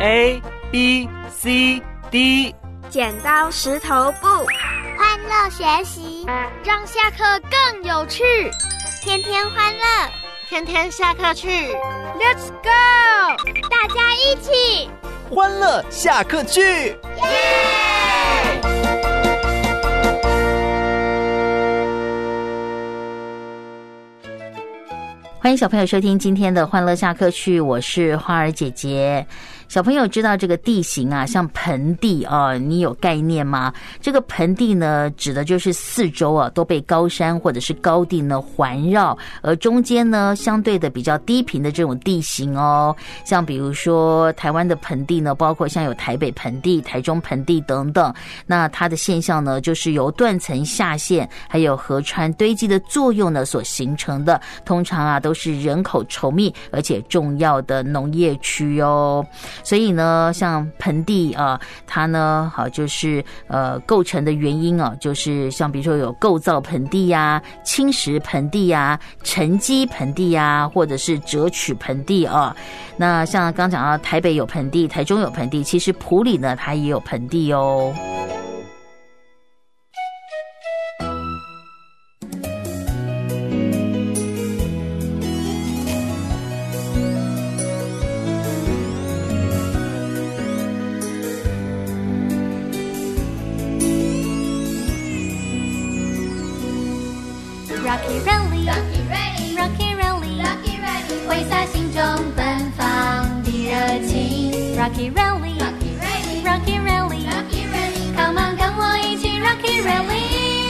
A B C D， 剪刀石头布， 欢乐学习， 让下课更有趣， 天天欢乐， 天天下课去 Let's go， 大家一起欢乐下课去， 耶！ 欢迎小朋友收听今天的欢乐下课去，我是花儿姐姐。小朋友知道这个地形啊，像盆地啊，你有概念吗？这个盆地呢，指的就是四周啊都被高山或者是高地呢环绕，而中间呢相对的比较低平的这种地形哦。像比如说台湾的盆地呢，包括像有台北盆地、台中盆地等等。那它的现象呢，就是由断层下陷还有河川堆积的作用呢所形成的，通常啊都是人口稠密而且重要的农业区哦。所以呢，像盆地啊，它呢，就是构成的原因啊，就是像比如说有构造盆地呀、侵蚀盆地呀、沉积盆地呀，或者是折取盆地啊。那像刚讲到台北有盆地，台中有盆地，其实埔里呢，它也有盆地哦。 Rocky Rally, Rocky Rally, 挥洒心中奔放的热情。Rocky Rally, Rocky Rally, Come on， 跟我一起 Rocky Rally。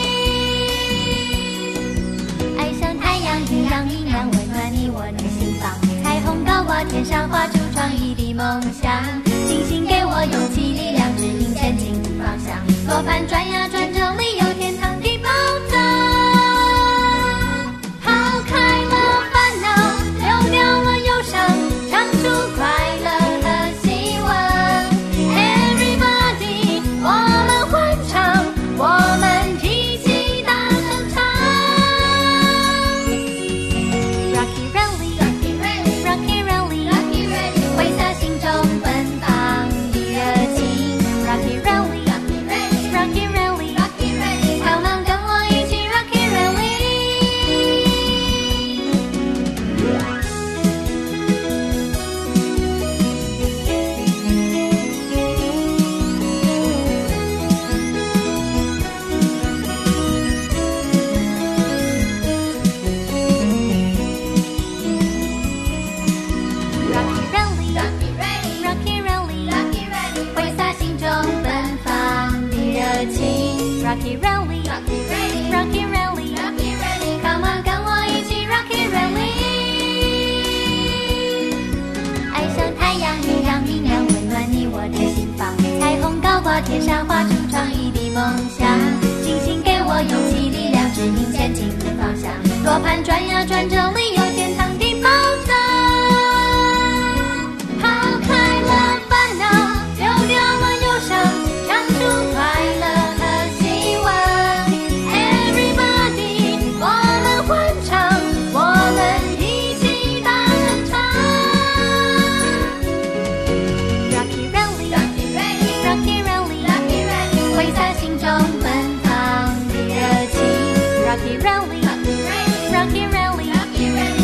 爱像太阳一样明亮，温暖你我的心房。彩虹高挂天上，画出创意的梦想。星星给我勇气力量，指引前进的方向。罗盘转呀转，这里有天堂的宝藏。Rocky Rally, Rocky Rally, Come on， 跟我一起 Rocky Rally。爱像太阳一样明亮，温暖你我的心房。彩虹高挂天上，画出创意的梦想。星星给我勇气力量，指引前进的方向。罗盘转呀转，这里有天堂的宝藏。抛开了烦恼，丢掉了忧伤，唱出快乐。Rocky Rally, Rocky Rally,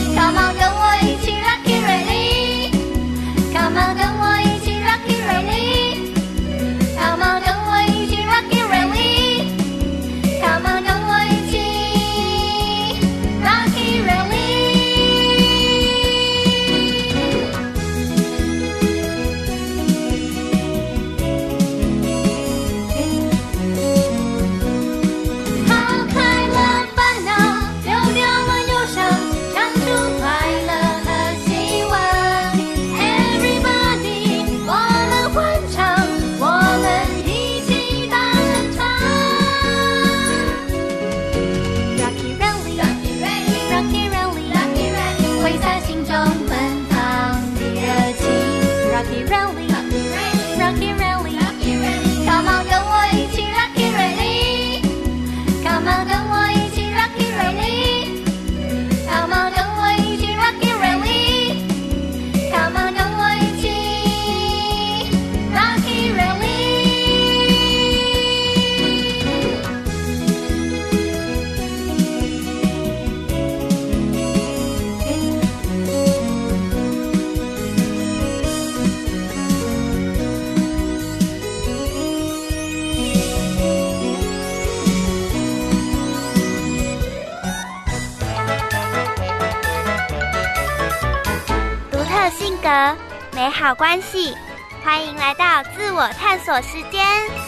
德、美好关系。欢迎来到自我探索时间。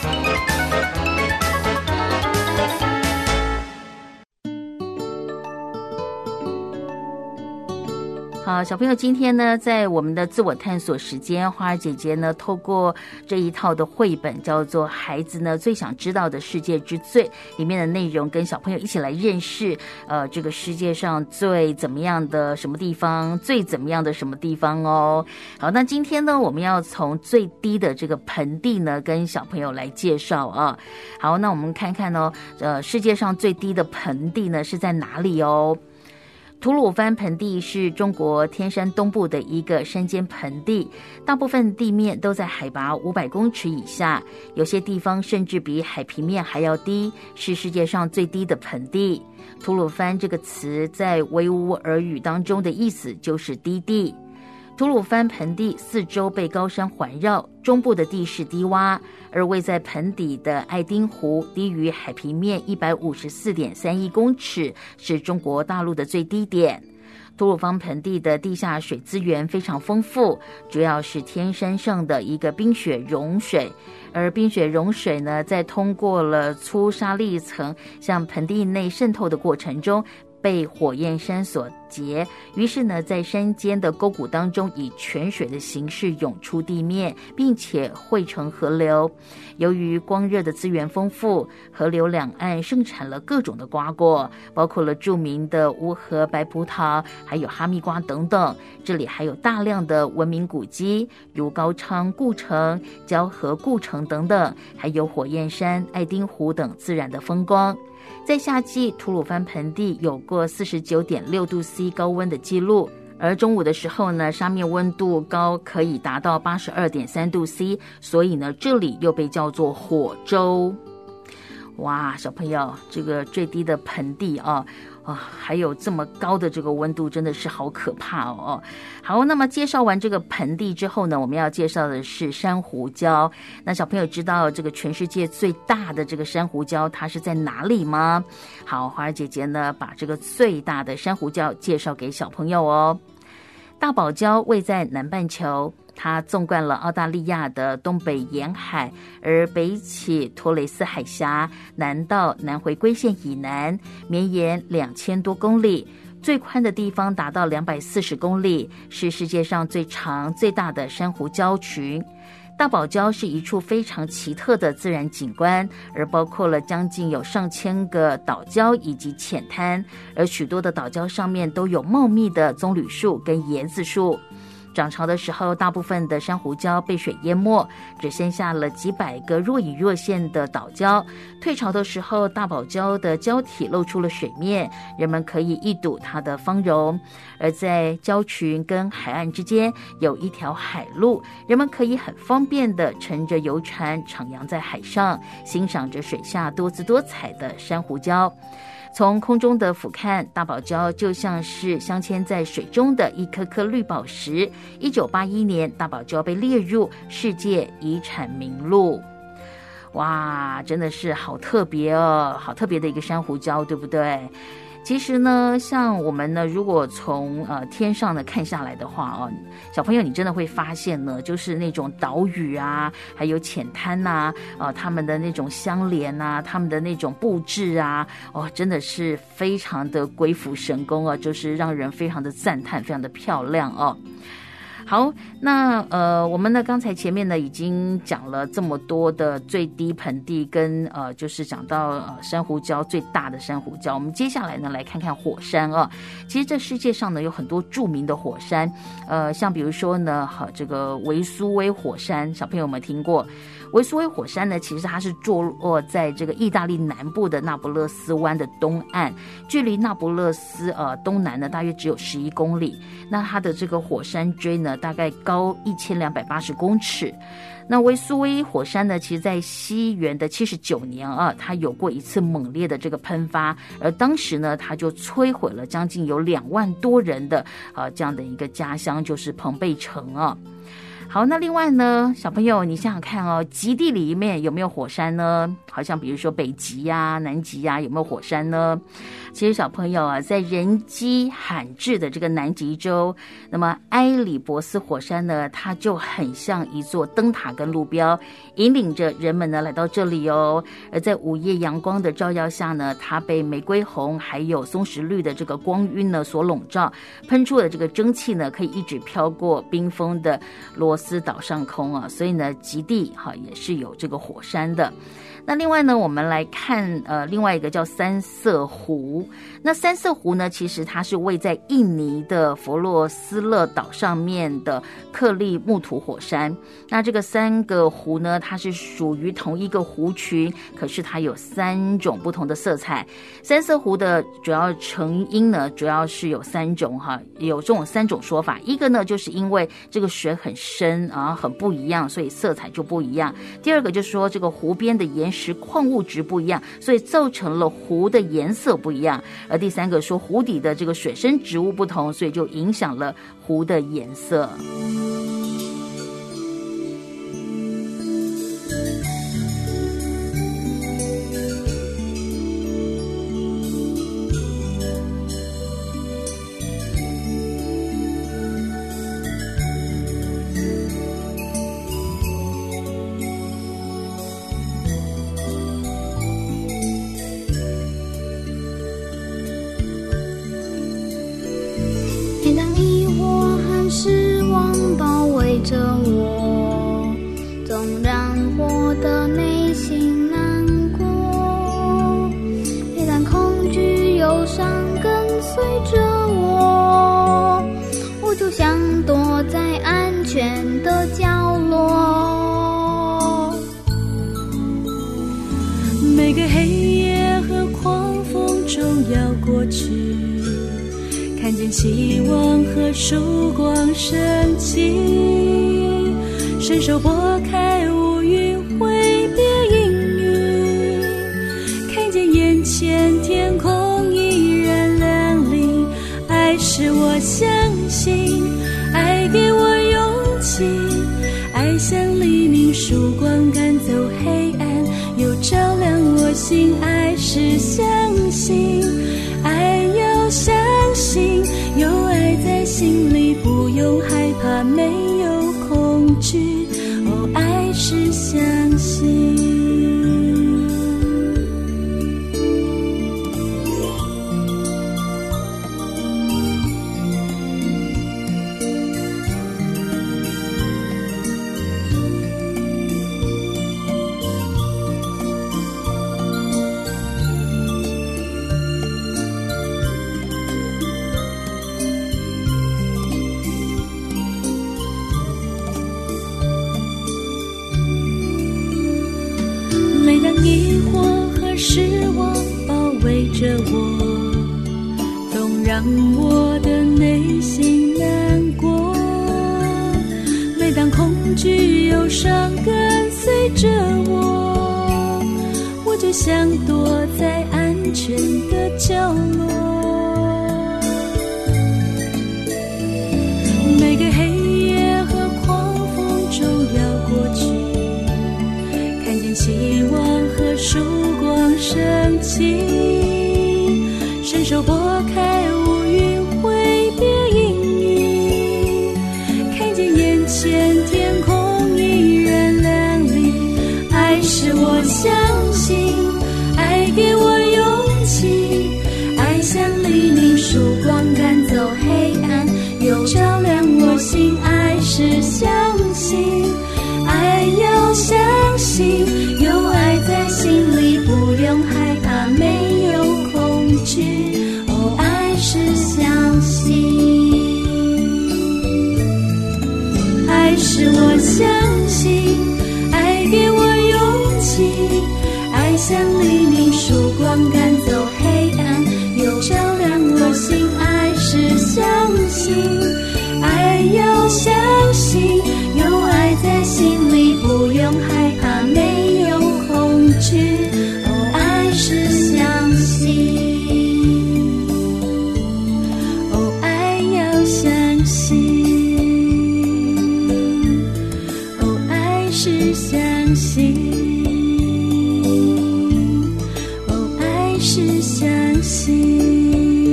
好，小朋友，今天呢，在我们的自我探索时间，花儿姐姐呢，透过这一套的绘本，叫做《孩子呢最想知道的世界之最》里面的内容，跟小朋友一起来认识，这个世界上最怎么样的什么地方，最怎么样的什么地方哦。好，那今天呢，我们要从最低的这个盆地呢，跟小朋友来介绍啊。好，那我们看看呢，世界上最低的盆地呢是在哪里哦？吐鲁番盆地是中国天山东部的一个山间盆地，大部分地面都在海拔500公尺以下，有些地方甚至比海平面还要低，是世界上最低的盆地。吐鲁番这个词在维吾尔语当中的意思就是低地。吐鲁番盆地四周被高山环绕，中部的地势低洼，而位在盆底的爱丁湖低于海平面 154.31 公尺，是中国大陆的最低点。吐鲁番盆地的地下水资源非常丰富，主要是天山上的一个冰雪融水，而冰雪融水呢，在通过了粗沙砾层向盆地内渗透的过程中，被火焰山所结，于是呢，在山间的沟谷当中，以泉水的形式涌出地面，并且汇成河流。由于光热的资源丰富，河流两岸盛产了各种的瓜果，包括了著名的乌河白葡萄，还有哈密瓜等等。这里还有大量的文明古迹，如高昌故城、交河故城等等，还有火焰山、爱丁湖等自然的风光。在夏季，吐鲁番盆地有过 49.6 度 C 高温的记录，而中午的时候呢，沙面温度高可以达到 82.3 度 C， 所以呢，这里又被叫做火洲。哇，小朋友，这个最低的盆地啊，还有这么高的这个温度，真的是好可怕哦。好，那么介绍完这个盆地之后呢，我们要介绍的是珊瑚礁。那小朋友知道这个全世界最大的这个珊瑚礁它是在哪里吗？好，花儿姐姐呢把这个最大的珊瑚礁介绍给小朋友哦。大堡礁位在南半球，它纵贯了澳大利亚的东北沿海，而北起托雷斯海峡，南到南回归线以南，绵延2000多公里，最宽的地方达到240公里，是世界上最长最大的珊瑚礁群。大堡礁是一处非常奇特的自然景观，而包括了将近有上千个岛礁以及浅滩，而许多的岛礁上面都有茂密的棕榈树跟椰子树。涨潮的时候，大部分的珊瑚礁被水淹没，只剩下了几百个若隐若现的岛礁。退潮的时候，大堡礁的礁体露出了水面，人们可以一睹它的芳容。而在礁群跟海岸之间有一条海路，人们可以很方便地乘着游船徜徉在海上，欣赏着水下多姿多彩的珊瑚礁。从空中的俯瞰，大堡礁就像是镶嵌在水中的一颗颗绿宝石。1981年，大堡礁被列入世界遗产名录。哇，真的是好特别哦，好特别的一个珊瑚礁，对不对？其实呢，像我们呢，如果从天上呢看下来的话哦，小朋友你真的会发现呢，就是那种岛屿啊，还有浅滩呐，他们的那种相连啊，他们的那种布置啊，真的是非常的鬼斧神工啊，就是让人非常的赞叹，非常的漂亮哦。好，那我们呢刚才前面呢已经讲了这么多的最低盆地跟就是讲到珊瑚礁最大的珊瑚礁，我们接下来呢来看看火山啊。其实这世界上呢有很多著名的火山，像比如说呢这个维苏威火山，小朋友有没有听过？维苏威火山呢，其实它是坐落在这个意大利南部的那不勒斯湾的东岸，距离那不勒斯东南呢大约只有11公里。那它的这个火山锥呢，大概高1280公尺。那维苏威火山呢，其实在西元的79年啊，它有过一次猛烈的这个喷发，而当时呢，它就摧毁了将近有2万多人的这样的一个家乡，就是彭贝城啊。 好，那另外呢，小朋友你想想看哦，极地里面有没有火山呢？好像比如说北极呀、南极呀，有没有火山呢？其实小朋友啊，在人迹罕至的这个南极洲，那么埃里伯斯火山呢，它就很像一座灯塔跟路标，引领着人们呢来到这里哦。而在午夜阳光的照耀下呢，它被玫瑰红还有松石绿的这个光晕呢所笼罩，喷出的这个蒸汽呢，可以一直飘过冰封的罗斯岛上空啊。所以呢，极地也是有这个火山的。那另外呢，我们来看另外一个叫三色湖。那三色湖呢，其实它是位在印尼的佛罗斯勒岛上面的克利木图火山。那这个三个湖呢，它是属于同一个湖群，可是它有3种不同的色彩。三色湖的主要成因呢，主要是有3种有这种3种说法。一个呢，就是因为这个水很深啊，很不一样，所以色彩就不一样。第二个就是说，这个湖边的岩石矿物质不一样，所以造成了湖的颜色不一样。而第3个说湖底的这个水生植物不同，所以就影响了湖的颜色。 每当疑惑和失望包围着我，总让我的内心难过。每当恐惧忧伤跟随着我，我就想躲在安全的角落。 每个黑夜和狂风中要过去，看见希望和曙光升起，伸手拨开乌云挥别阴雨，看见眼前天空依然亮丽。爱使我相信，爱给我勇气，爱像黎明曙光赶走黑暗，又照亮我心。爱是相信，爱要相信，有爱在心里，不用害怕，没有恐惧。哦，爱是相信。疑惑和失望包围着我，总让我的内心难过。每当恐惧忧伤跟随着我，我就想躲在安全的角落。每个黑夜和狂风中要过去，看见希望和曙光升起，伸手拨开乌云挥别阴雨，看见眼前天空依然亮丽。爱使我相信，爱给我勇气，爱像黎明曙光赶走黑暗，又照亮我心。爱是相信，爱要相信，有爱在心里，不用害怕，没有恐惧。哦，爱是相信，爱是我相信，爱给我勇气，爱像黎明曙光赶走黑暗，又照亮我心。爱是相信，爱要相信，有爱在心里，不用害怕，没有恐惧。哦，爱是相信，哦，爱要相信， 是相信，哦，爱是相信。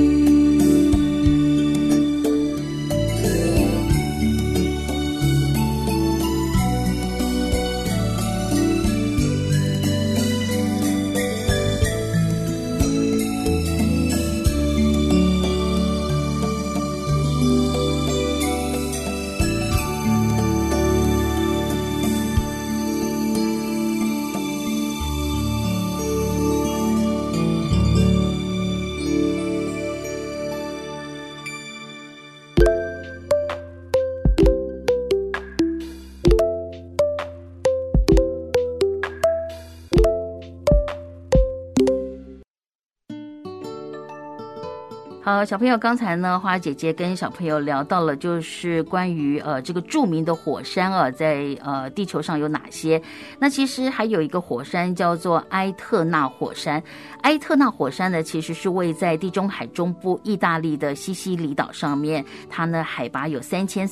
好，小朋友，刚才呢，花姐姐跟小朋友聊到了，就是关于这个著名的火山啊，在地球上有哪些？那其实还有一个火山叫做埃特纳火山。埃特纳火山呢，其实是位在地中海中部意大利的西西里岛上面，它呢海拔有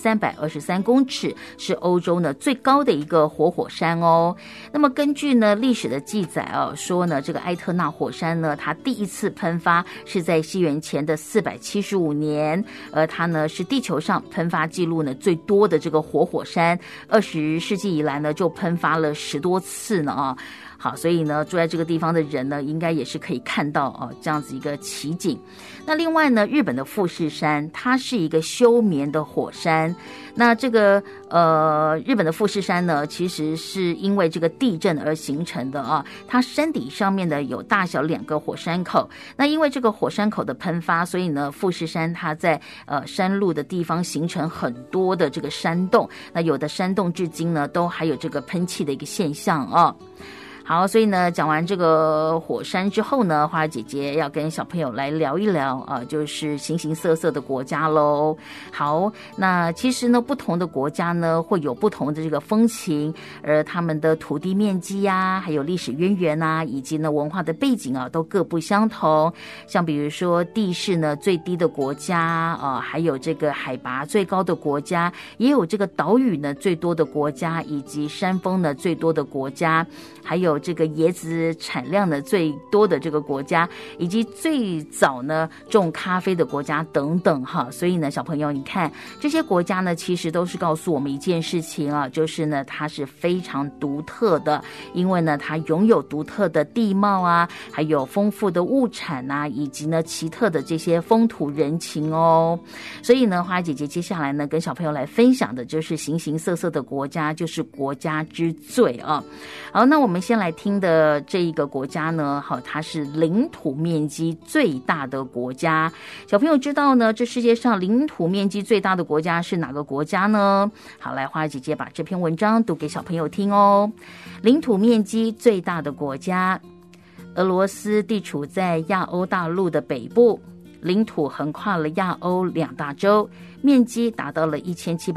3323公尺，是欧洲呢最高的一个活火山哦。那么根据呢历史的记载啊，说呢这个埃特纳火山呢，它第一次喷发是在西元前的475年，它呢是地球上喷发记录呢最多的这个活火山，20世纪以来呢就喷发了10多次呢啊。好，所以呢，住在这个地方的人呢，应该也是可以看到这样子一个奇景。那另外呢，日本的富士山，它是一个休眠的火山。那这个日本的富士山呢，其实是因为这个地震而形成的啊。它山底上面呢有大小2个火山口。那因为这个火山口的喷发，所以呢，富士山它在山路的地方形成很多的这个山洞。那有的山洞至今呢，都还有这个喷气的一个现象啊。好，所以呢，讲完这个火山之后呢，花儿姐姐要跟小朋友来聊一聊就是形形色色的国家咯。好，那其实呢，不同的国家呢会有不同的这个风情，而他们的土地面积呀，还有历史渊源啊，以及呢文化的背景啊，都各不相同。像比如说地势呢最低的国家还有这个海拔最高的国家，也有这个岛屿呢最多的国家，以及山峰呢最多的国家，还有这个椰子产量呢最多的这个国家，以及最早呢种咖啡的国家等等哈。所以呢，小朋友你看这些国家呢，其实都是告诉我们一件事情啊，就是呢它是非常独特的，因为呢它拥有独特的地貌啊，还有丰富的物产啊，以及呢奇特的这些风土人情哦。所以呢，花姐姐接下来呢跟小朋友来分享的就是形形色色的国家，就是国家之最啊。好，那我们先来听的这一个国家呢，好，它是领土面积最大的国家。小朋友知道呢，这世界上领土面积最大的国家是哪个国家呢？好，来花姐姐把这篇文章读给小朋友听哦。领土面积最大的国家，俄罗斯地处在亚欧大陆的北部，领土横跨了亚欧2大洲，面积达到了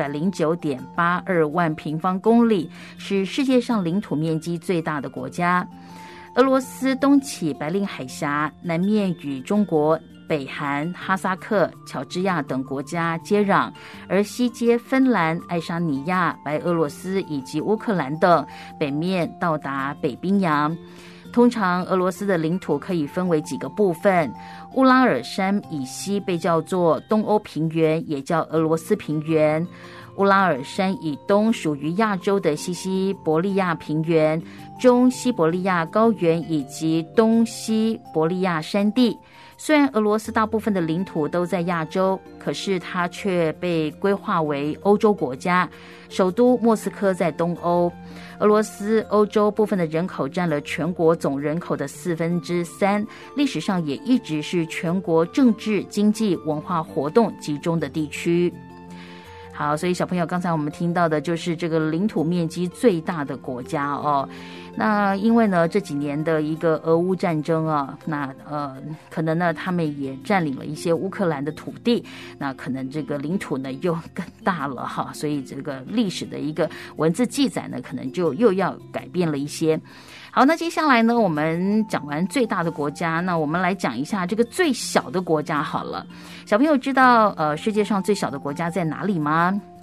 1709.82万平方公里，是世界上领土面积最大的国家。俄罗斯东起白令海峡，南面与中国、北韩、哈萨克、乔治亚等国家接壤，而西接芬兰、爱沙尼亚、白俄罗斯以及乌克兰等，北面到达北冰洋。通常俄罗斯的领土可以分为几个部分，乌拉尔山以西被叫做东欧平原，也叫俄罗斯平原。乌拉尔山以东属于亚洲的西西伯利亚平原、中西伯利亚高原以及东西伯利亚山地。虽然俄罗斯大部分的领土都在亚洲，可是它却被规划为欧洲国家，首都莫斯科在东欧。俄罗斯欧洲部分的人口占了全国总人口的3/4，历史上也一直是全国政治、经济、文化活动集中的地区。好，所以小朋友，刚才我们听到的就是这个领土面积最大的国家哦。那因为呢这几年的一个俄乌战争啊，那可能呢他们也占领了一些乌克兰的土地，那可能这个领土呢又更大了哈，所以这个历史的一个文字记载呢可能就又要改变了一些。好，那接下来呢我们讲完最大的国家，那我们来讲一下这个最小的国家好了。小朋友知道世界上最小的国家在哪里吗？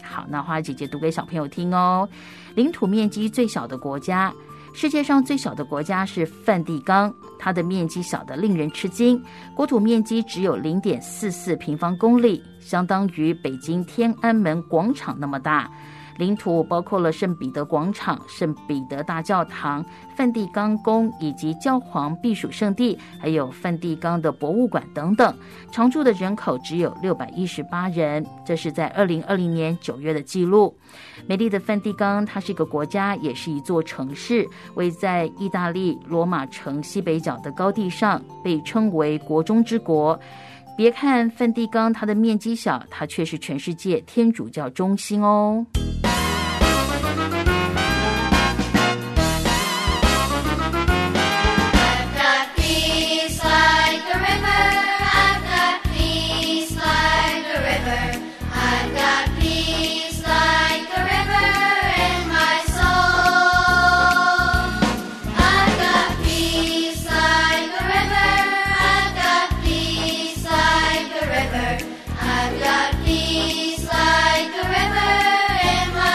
好，那花儿姐姐读给小朋友听哦。领土面积最小的国家，世界上最小的国家是梵蒂冈，它的面积小得令人吃惊，国土面积只有 0.44 平方公里，相当于北京天安门广场那么大。领土包括了圣彼得广场、圣彼得大教堂、梵蒂冈宫以及教皇避暑圣地，还有梵蒂冈的博物馆等等。常住的人口只有618人，这是在2020年9月的记录。美丽的梵蒂冈，它是一个国家，也是一座城市，位在意大利罗马城西北角的高地上，被称为国中之国。别看梵蒂冈它的面积小，它却是全世界天主教中心哦。 I've got peace like a river in my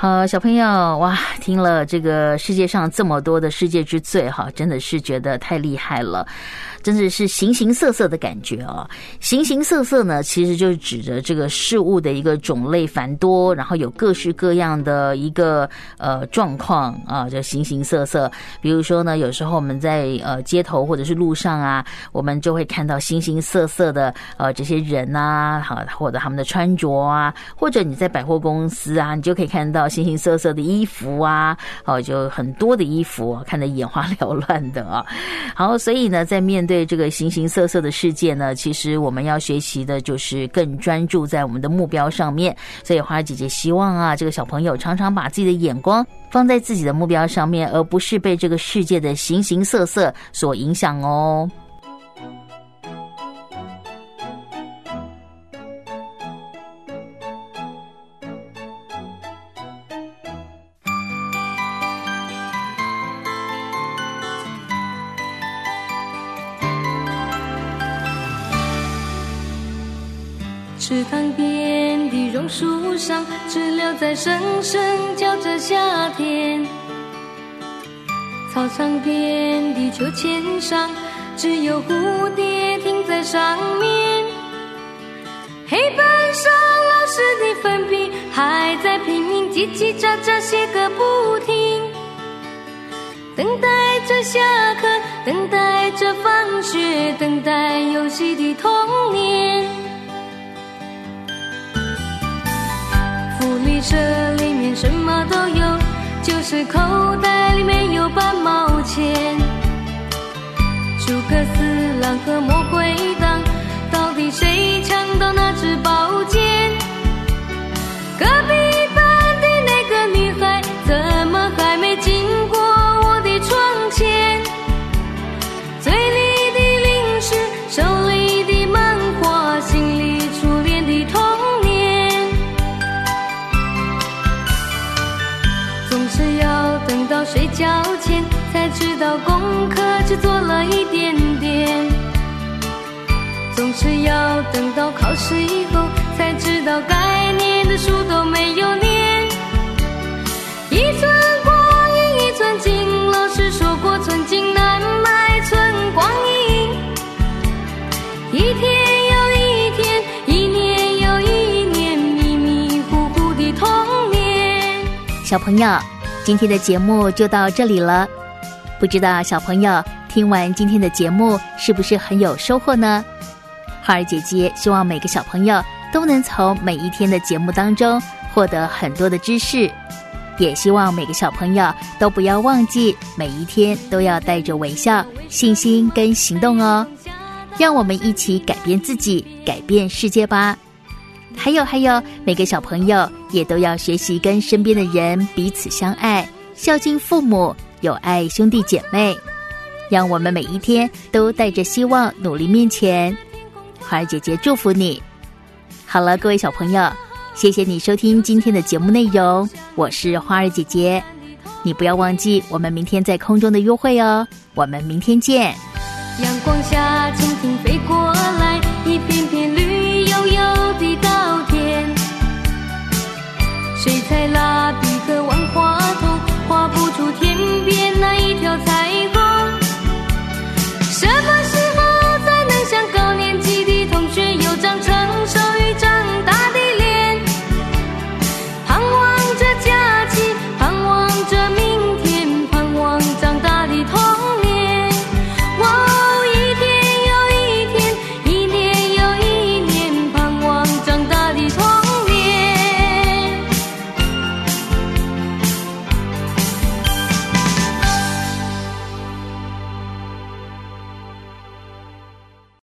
好，小朋友，哇，听了这个世界上这么多的世界之最哈，真的是觉得太厉害了。真的是形形色色的感觉啊！形形色色呢，其实就是指着这个事物的一个种类繁多，然后有各式各样的一个状况啊，就形形色色。比如说呢，有时候我们在街头或者是路上啊，我们就会看到形形色色的这些人啊，好，或者他们的穿着啊，或者你在百货公司啊，你就可以看到形形色色的衣服啊，就很多的衣服，看得眼花缭乱的啊。好，所以呢，在面对这个形形色色的世界呢，其实我们要学习的就是更专注在我们的目标上面。所以花儿姐姐希望啊，这个小朋友常常把自己的眼光放在自己的目标上面，而不是被这个世界的形形色色所影响哦。 池塘边的榕树上，知了在声声叫着夏天。操场边的秋千上，只有蝴蝶停在上面。黑板上老师的粉笔还在拼命叽叽喳喳写个不停。等待着下课，等待着放学，等待游戏的童年。福利社里面什么都有，就是口袋里面有半毛钱。诸葛四郎和魔鬼党，到底谁抢到那支宝剑？隔壁班的那个女孩，怎么还没经过我的窗前？嘴里的零食，手里的漫画，心里初恋的童年。总是要等到睡觉前才知道功课只做了一点点，总是要等到考试以后才知道该念的书都没有念。一寸光阴一寸金，老师说过寸金难买寸光阴。一天又一天，一年又一年，迷迷糊糊的童年。 小朋友，今天的节目就到这里了。不知道小朋友听完今天的节目是不是很有收获呢？花儿姐姐希望每个小朋友都能从每一天的节目当中获得很多的知识，也希望每个小朋友都不要忘记每一天都要带着微笑、信心跟行动哦。让我们一起改变自己，改变世界吧。还有，每个小朋友也都要学习跟身边的人彼此相爱，孝敬父母，友爱兄弟姐妹。让我们每一天都带着希望努力面前。花儿姐姐祝福你。好了，各位小朋友，谢谢你收听今天的节目内容，我是花儿姐姐。你不要忘记我们明天在空中的约会哦，我们明天见。 阳光